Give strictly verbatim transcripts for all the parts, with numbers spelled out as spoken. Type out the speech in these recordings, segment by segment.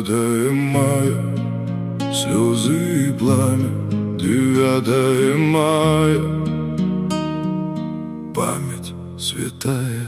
девятое мая, слезы и пламя. Девятое мая, память святая.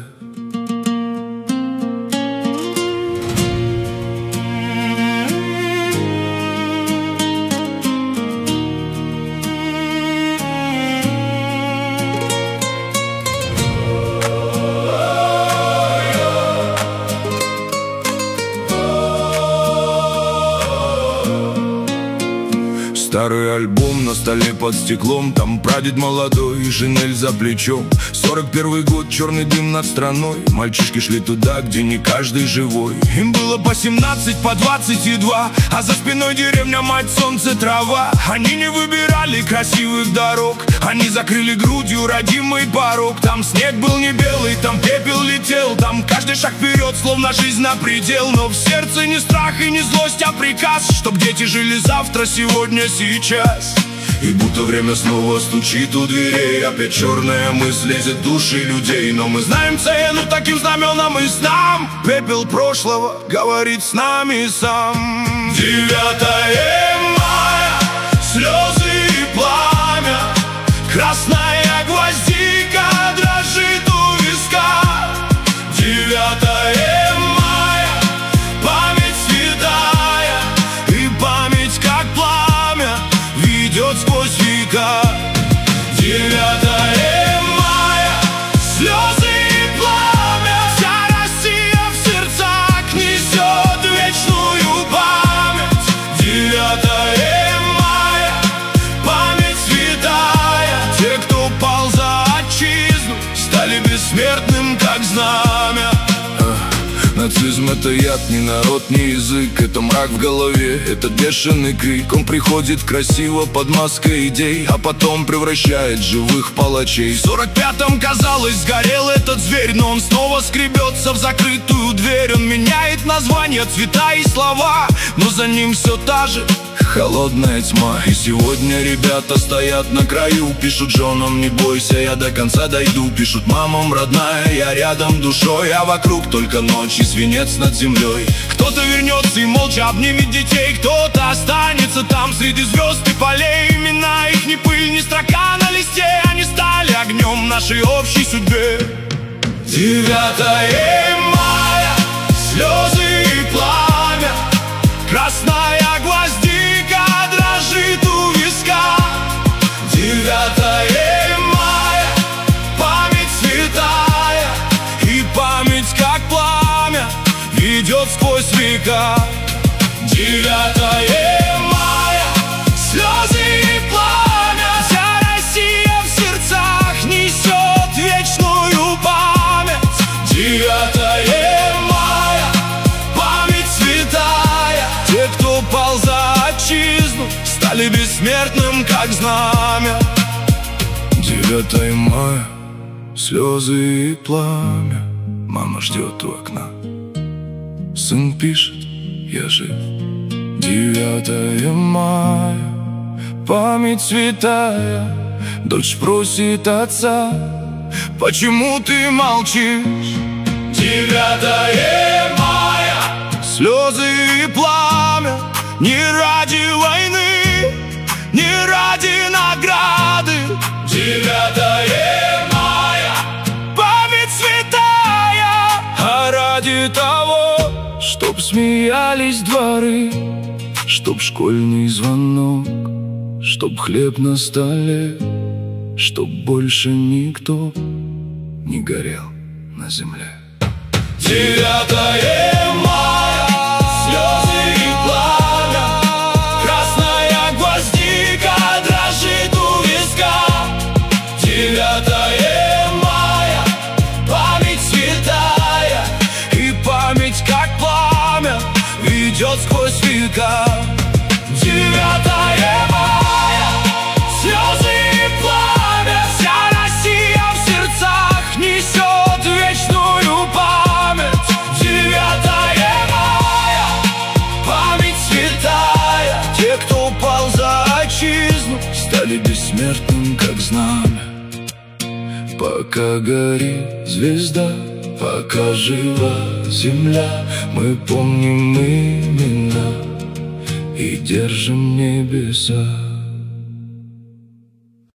Старый альбом на столе под стеклом, там прадед молодой и шинель за плечом. Сорок первый год, черный дым над страной. Мальчишки шли туда, где не каждый живой. Им было по семнадцать, по двадцать и два, а за спиной деревня, мать, солнце, трава. Они не выбирали красивых дорог, они закрыли грудью родимый порог. Там снег был не белый, там пепел летел, там каждый шаг вперед, словно жизнь на предел. Но в сердце не страх и не злость, а приказ, чтоб дети жили завтра, сегодня, сейчас. И будто время снова стучит у дверей, опять черная мысль лезет в души людей. Но мы знаем цену таким знаменам и снам. Пепел прошлого говорит с нами сам. Девятое мая, слезы и пламя. Красная гвоздика дрожит у виска. Девятое мая, память святая, и память как пламя ведет сквозь века. Девятое мая, слезы и пламя. Вся Россия в сердцах несет вечную память. Девятое мая, память святая. Те, кто пал за отчизну, стали бессмертным, как знамя. Нацизм — это яд, не народ, не язык. Это мрак в голове, это бешеный крик. Он приходит красиво под маской идей, а потом превращает живых в палачей. В сорок пятом, казалось, сгорел этот зверь, но он снова скребется в закрытую дверь. Он меняет названия, цвета и слова, но за ним все та же холодная тьма. И сегодня ребята стоят на краю, пишут женам: не бойся, я до конца дойду. Пишут мамам: родная, я рядом душой. А вокруг только ночь и свинец над землей. Кто-то вернется и молча обнимет детей, кто-то останется там среди звезд и полей. Имена их ни пыль, ни строка на листе, они стали огнем нашей общей судьбе. Девятое мая, слезы и пламя. Красная гвоздика дрожит у виска. Девятое мая, память святая, и память как пламя ведет сквозь века. Девятое мая, слезы и пламя. Вся Россия в сердцах несет вечную память. Девятое мая, память святая. Те, кто пал за отчизну, стали бессмертным, как знамя. Девятое мая, слезы и пламя. Мама ждет у окна, сын пишет: я жив. Девятое мая, память святая. Дочь просит отца: почему ты молчишь? Девятое мая, слезы и пламя. Не ради войны, не ради награды. Девятое мая, память святая, а ради того, чтоб смеялись дворы, чтоб школьный звонок, чтоб хлеб на столе, чтоб больше никто не горел на земле. Девятое мая, слезы и пламя. Красная гвоздика дрожит у виска. Девятое мая, память святая, и память как пламя ведет сквозь века. Девятое мая, слезы и пламя. Вся Россия в сердцах несет вечную память. Девятое мая, память святая. Те, кто пал за отчизну, стали бессмертным, как знамя. Пока горит звезда, пока жива земля, мы помним имена. держим небеса.